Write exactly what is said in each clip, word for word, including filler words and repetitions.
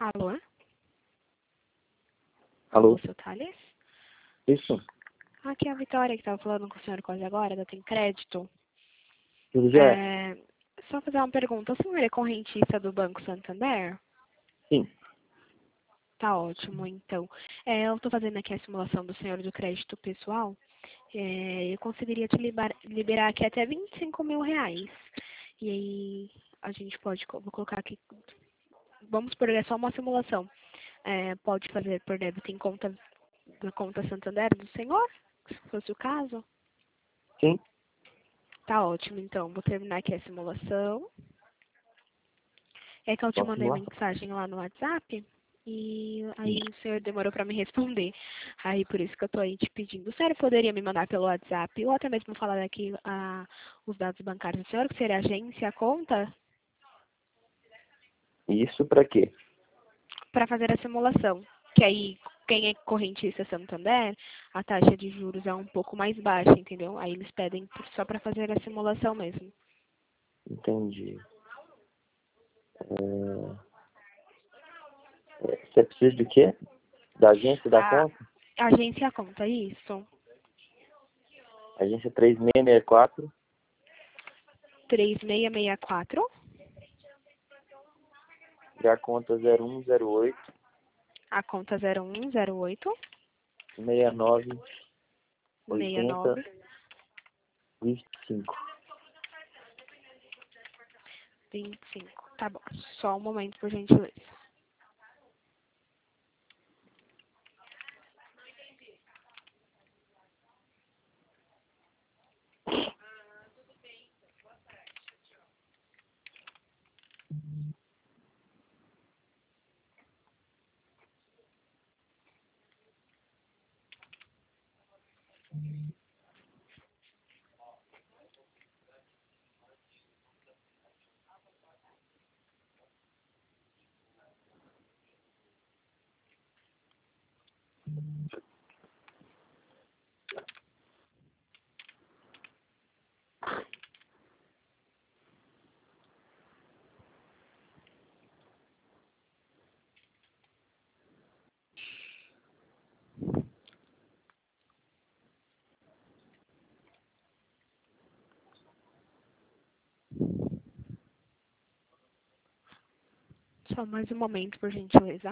Alô? Alô? Alô, seu Thales? Isso? Aqui é a Vitória, que estava falando com o senhor quase agora, da Tem Crédito. Tudo já? É, só fazer uma pergunta. O senhor é correntista do Banco Santander? Sim. Tá ótimo, então. É, eu estou fazendo aqui a simulação do senhor do crédito pessoal. É, eu conseguiria te libar- liberar aqui até vinte e cinco mil reais. E aí a gente pode, co- vou colocar aqui, vamos por é só uma simulação. É, pode fazer por débito em conta, da conta Santander do senhor, se fosse o caso? Sim. Tá ótimo, então. Vou terminar aqui a simulação. É que eu te Posso mandei simular? mensagem lá no WhatsApp e aí Sim. o senhor demorou para me responder. Aí por isso que eu tô aí te pedindo. O senhor poderia me mandar pelo WhatsApp ou até mesmo falar aqui ah, os dados bancários do senhor, que seria a agência, a conta, Isso pra quê? para fazer a simulação. Que aí, quem é correntista Santander, a taxa de juros é um pouco mais baixa, entendeu? Aí eles pedem só para fazer a simulação mesmo. Entendi. É... é, Você precisa de quê? Da agência da A conta? agência e a conta, isso. Agência três seis seis quatro, três seis seis quatro, e a conta zero um zero oito, a conta zero um zero oito, seis nove seis oitenta, nove vinte e cinco. vinte e cinco. Tá bom. Só um momento, por gentileza. Só mais um momento, por gentileza.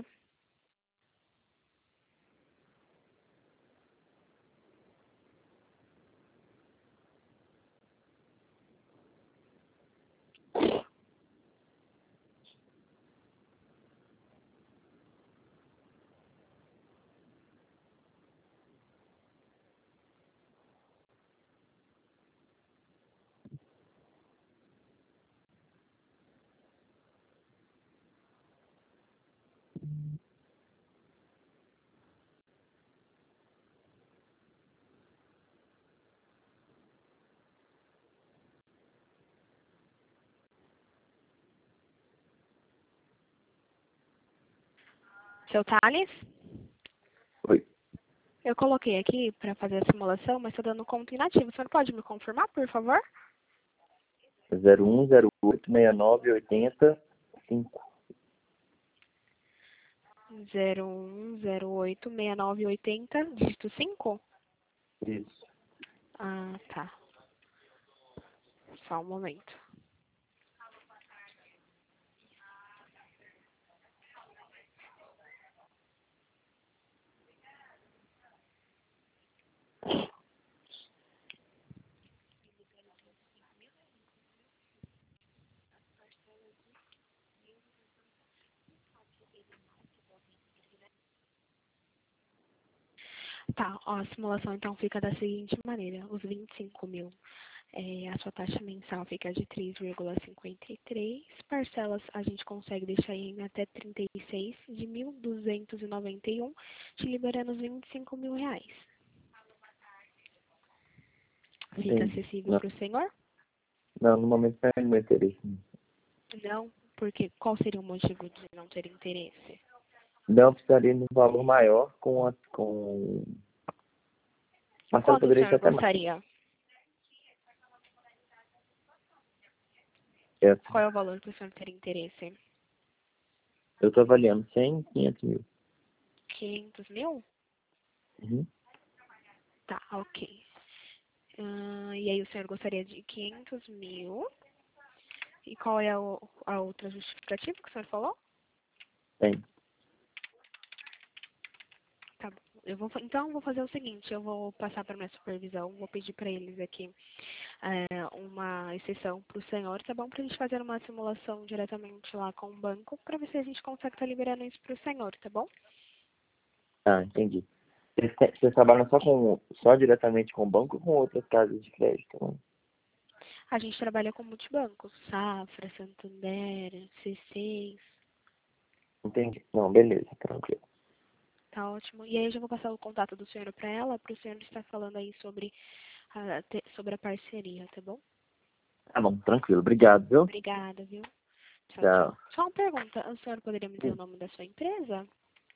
Seu Thales? Oi. Eu coloquei aqui para fazer a simulação, mas está dando conta inativo. O senhor pode me confirmar, por favor? zero um zero oito, seis nove oitenta, cinco. zero um zero oito seis nove oitenta, dígito cinco? Isso. Ah, tá. Só um momento. Tá, ó, a simulação então fica da seguinte maneira. Os vinte e cinco mil, é, a sua taxa mensal fica de três vírgula cinquenta e três. Parcelas a gente consegue deixar em até trinta e seis de mil duzentos e noventa e um, te liberando os vinte e cinco mil reais. Fica Entendi. acessível Não, para o senhor? não, no momento não é meu interesse. Não, porque qual seria o motivo de não ter interesse? Não precisaria de um valor maior com a... com... Marcelo Quanto o poderia ser senhor até mais. gostaria? Certo. Qual é o valor que o senhor teria interesse? Eu tô avaliando cem, quinhentos mil. quinhentos mil? Uhum. Tá, ok. Ah, e aí o senhor gostaria de quinhentos mil. E qual é a, o- a outra justificativa que o senhor falou? Tem. Tá bom. Eu vou, fa- então, eu vou fazer o seguinte, eu vou passar para minha supervisão, vou pedir para eles aqui é, uma exceção para o senhor, tá bom? Para a gente fazer uma simulação diretamente lá com o banco, para ver se a gente consegue estar liberando isso para o senhor, tá bom? Ah, entendi. Vocês, te- vocês trabalham só com, só diretamente com o banco ou com outras casas de crédito também? A gente trabalha com multibancos, Safra, Santander, C seis, Entendi. Não, beleza, tranquilo. tá ótimo. E aí eu já vou passar o contato do senhor para ela, para o senhor estar falando aí sobre a, te- sobre a parceria, tá bom? Tá bom, tranquilo. Obrigado, viu? Obrigada, viu? Tchau, tchau. Tchau. Só uma pergunta, o senhor poderia me dizer o nome da sua empresa?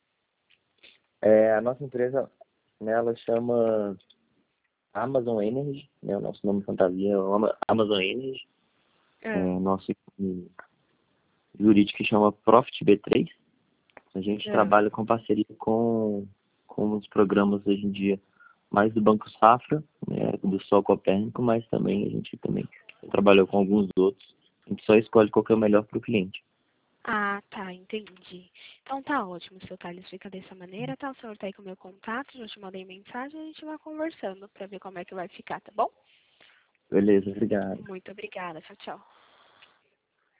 É, a nossa empresa, né, ela chama Amazon Energy, né? O nosso nome fantasia é o Ama- Amazon Energy. É, Ah, nosso jurídico chama Profit B três. A gente ah. trabalha com parceria com, com os programas hoje em dia, mais do Banco Safra, né, do Sol Copérnico, mas também a gente também trabalhou com alguns outros. A gente só escolhe qual que é o melhor para o cliente. Ah, tá, entendi. Então tá ótimo, seu Thales, fica dessa maneira, tá? O senhor tá aí com o meu contato, já te mandei mensagem, a gente vai conversando pra ver como é que vai ficar, tá bom? Beleza, obrigado. Muito obrigada, tchau, tchau.